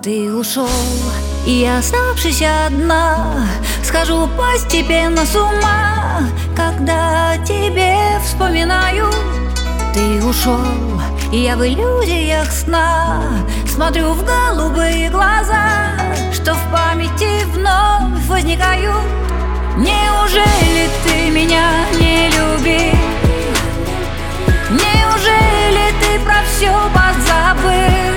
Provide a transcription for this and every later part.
Ты ушел, и я, оставшись одна, схожу постепенно с ума, когда тебе вспоминаю. Ты ушел, и я в иллюзиях сна смотрю в голубые глаза, что в памяти вновь возникают. Неужели ты меня не любишь? Неужели ты про все позабыл?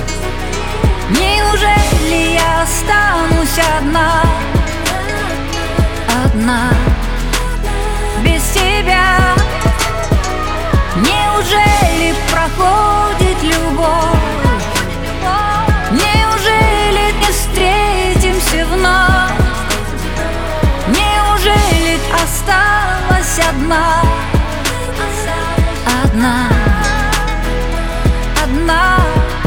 Неужели я останусь одна? Одна, без тебя? Неужели проходит любовь? Неужели не встретимся вновь? Неужели осталась одна? Одна, одна.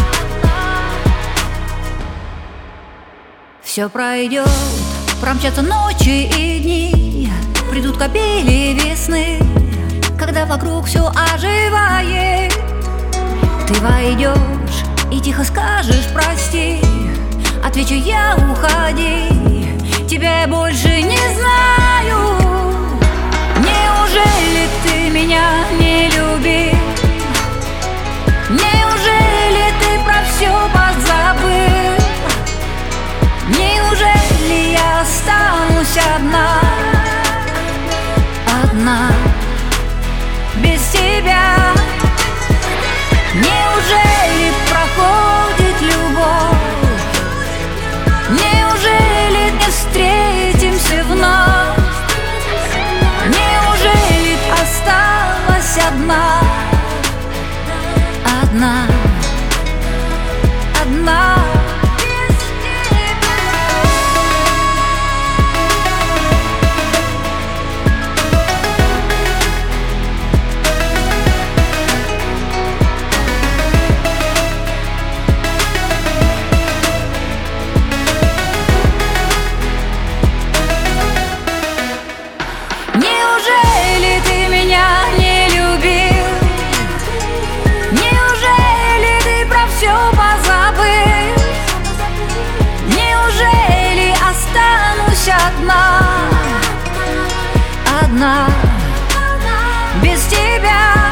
Все пройдет, промчатся ночи и дни, придут капели весны, когда вокруг все оживает. Ты войдешь и тихо скажешь прости, отвечу я: уходи, тебя я больше не знаю. Неужели ты меня не любишь? Неужели ты про все позабыл? Неужели я останусь одна? Одна, без тебя? Неужели проходит любовь? Неужели не встретимся вновь? Неужели осталась одна? Одна, одна. Неужели ты меня не любил? Неужели ты про все позабыл? Неужели останусь одна? Одна, без тебя?